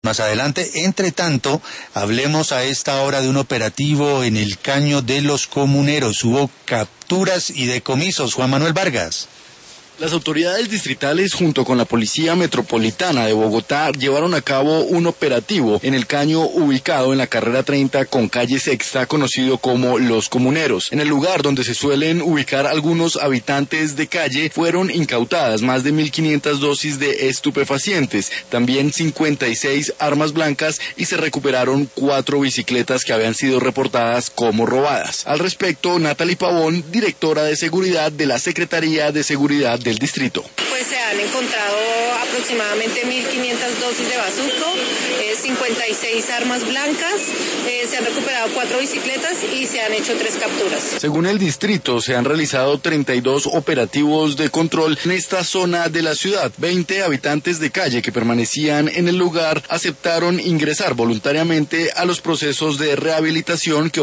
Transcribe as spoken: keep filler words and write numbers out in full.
más adelante. Entre tanto, hablemos a esta hora de un operativo en el Caño de los Comuneros. Hubo capturas y decomisos. Juan Manuel Vargas. Las autoridades distritales junto con la Policía Metropolitana de Bogotá llevaron a cabo un operativo en el caño ubicado en la carrera treinta con calle Sexta, conocido como Los Comuneros. En el lugar donde se suelen ubicar algunos habitantes de calle fueron incautadas más de mil quinientas dosis de estupefacientes, también cincuenta y seis armas blancas y se recuperaron cuatro bicicletas que habían sido reportadas como robadas. Al respecto, Natalie Pavón, directora de seguridad de la Secretaría de Seguridad del distrito. Pues se han encontrado aproximadamente mil quinientas dosis de bazuco, eh, cincuenta y seis armas blancas, eh, se han recuperado cuatro bicicletas y se han hecho tres capturas. Según el distrito, se han realizado treinta y dos operativos de control en esta zona de la ciudad. veinte habitantes de calle que permanecían en el lugar aceptaron ingresar voluntariamente a los procesos de rehabilitación que